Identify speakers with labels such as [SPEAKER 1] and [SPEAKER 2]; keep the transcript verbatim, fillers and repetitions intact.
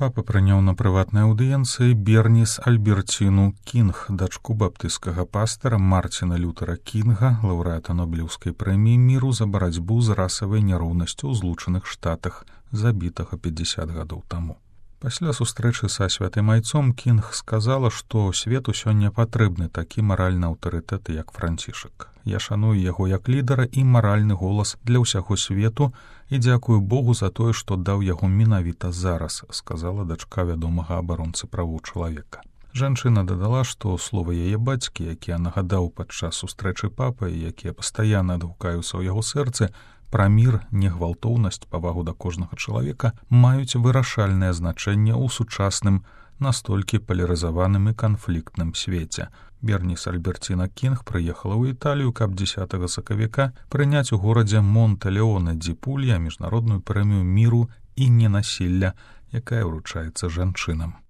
[SPEAKER 1] папа прыняў на прыватнай аўдыенцыі Берніс Альберціну Кінг, дачку баптысцкага пастара Марціна Лютера Кінга, лаўрэата Нобелеўскай прэміі міру за барацьбу з расавай няроўнасцю ў Злучаных Штатах, забітага пятьдесят гадоў таму. Пасля сустрэчы са святым айцом Кінг сказала, што свету сёння патрэбны такі маральны аўтарытэт, як Францішак. Я шаную яго як лідара і маральны голас для ўсяго свету і дзякую Богу за тое, што даў яго менавіта зараз, сказала дачка вядомага абаронцы правоў чалавека. Жанчына дадала, што слова яе бацькі, якія нагадаў падчас сустрэчы папы, якія пастаянна адгукаюцца ў яго сэрцы, пра мір, негвалтоўнасць, павагу да кожнага чалавека маюць вырашальнае значэнне ў сучасным, настолькі палярызаваным і канфліктным свеце. Берніс Альберціна Кінг прыехала ў Італію, каб дзесятага сакавіка прыняць у горадзе Монтэлеоне ді Пулья міжнародную прэмію міру і ненасілля, якая ўручаецца жанчынам.